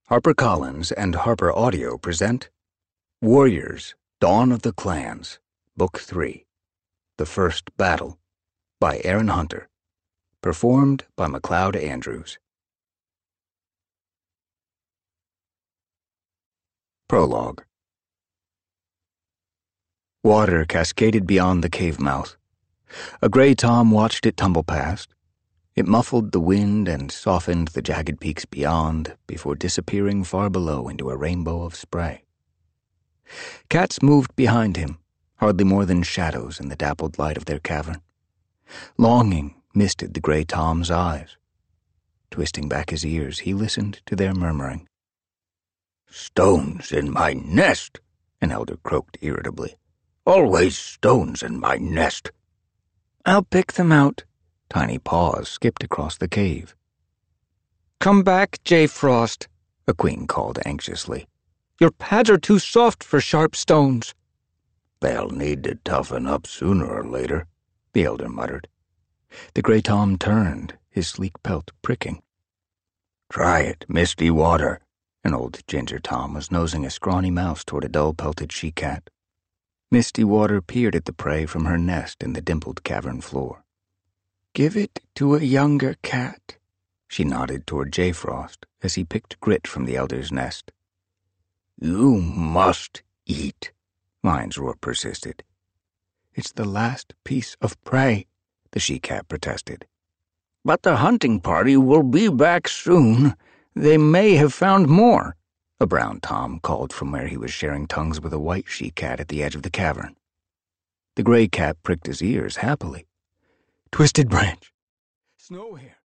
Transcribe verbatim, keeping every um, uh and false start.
HarperCollins and Harper Audio present Warriors, Dawn of the Clans, Book three, The First Battle, by Aaron Hunter, performed by MacLeod Andrews. Prologue. Water cascaded beyond the cave mouth. A gray tom watched it tumble past. It muffled the wind and softened the jagged peaks beyond before disappearing far below into a rainbow of spray. Cats moved behind him, hardly more than shadows in the dappled light of their cavern. Longing misted the gray tom's eyes. Twisting back his ears, he listened to their murmuring. "Stones in my nest," an elder croaked irritably. "Always stones in my nest." "I'll pick them out." Tiny paws skipped across the cave. "Come back, Jay Frost," a queen called anxiously. "Your pads are too soft for sharp stones." "They'll need to toughen up sooner or later," the elder muttered. The gray tom turned, his sleek pelt pricking. "Try it, Misty Water." An old ginger tom was nosing a scrawny mouse toward a dull-pelted she-cat. Misty Water peered at the prey from her nest in the dimpled cavern floor. "Give it to a younger cat." She nodded toward Jay Frost as he picked grit from the elder's nest. "You must eat," Mine's roar persisted. "It's the last piece of prey," the she-cat protested. "But the hunting party will be back soon. They may have found more," a brown tom called from where he was sharing tongues with a white she-cat at the edge of the cavern. The gray cat pricked his ears happily. "Twisted Branch, Snowhair,